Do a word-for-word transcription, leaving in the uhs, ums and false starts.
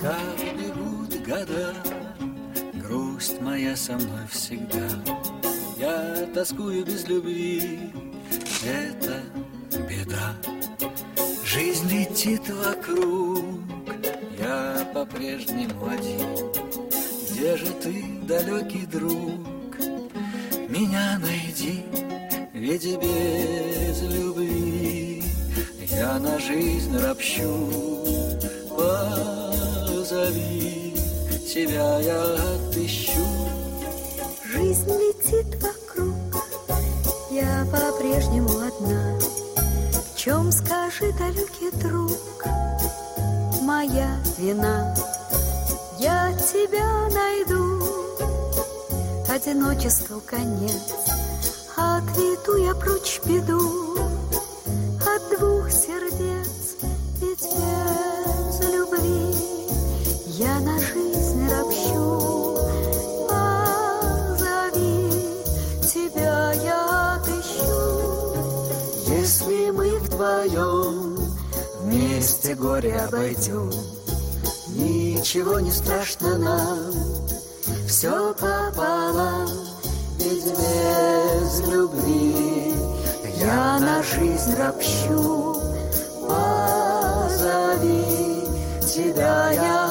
Как бегут года, грусть моя со мной всегда. Я тоскую без любви, это беда. Жизнь летит вокруг, я по-прежнему один. Где же ты, далекий друг? Меня найди, ведь без любви я на жизнь ропщу. Позови, тебя я отыщу. Жизнь летит вокруг, я по-прежнему одна. В чем, скажи, далекий друг, моя вина? Я тебя найду, одиночеству конец, отведу я прочь беду от двух сердец. Ведь без любви я на жизнь ропщу. Позови, тебя я отыщу. Если мы вдвоем вместе горе обойдем, ничего не страшно нам, все пополам. Ведь без любви я на жизнь ропщу. Позови, тебя я